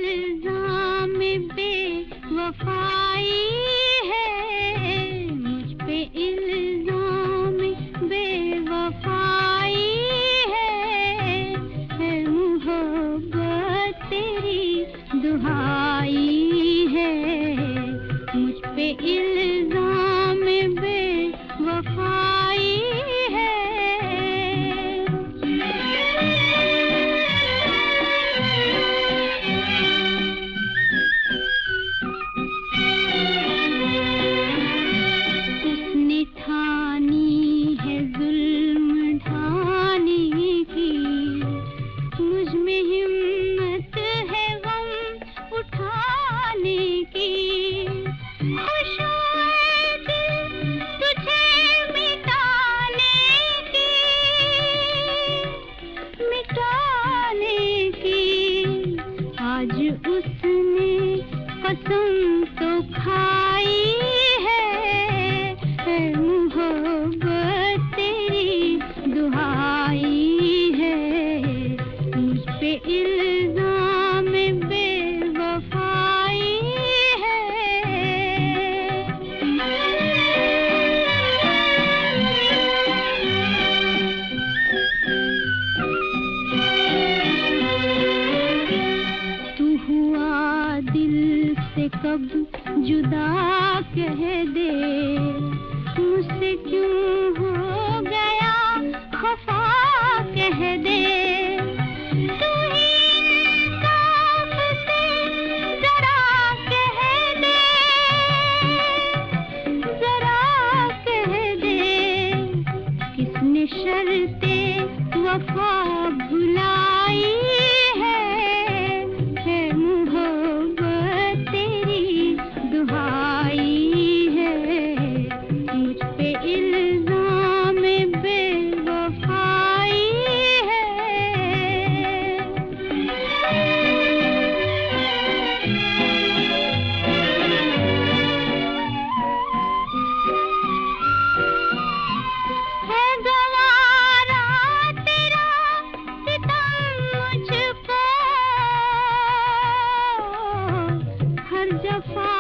इल्ज़ाम बेवफ़ाई है, मुझ पे इल्ज़ाम बेवफ़ाई है मोहब्बत तेरी दुहाई है, मुझ पे इल्ज़ाम बेवफ़ाई है। उसने ठानी है जुल्म ढाने की, मुझ में हिम्मत है गम उठाने की। खुश है दिल तुझे मिटाने की, आज उसने कसम तो खाई है मोहब्बत तेरी दुहाई है, मुझ पे इल्ज़ाम बेवफ़ाई है। तू हुआ दिल से कब जुदा कह दे, मुझसे क्यों हो गया खफा कह दे। तू ही इंसाफ से ज़रा कह दे, किसने शर्ते वफ़ा भुलाई है मोहब्बत तेरी दुहाई है, मुझ पे इल्ज़ाम बेवफ़ाई है। है गवारा तेरा सितम मुझको, हर जफ़ा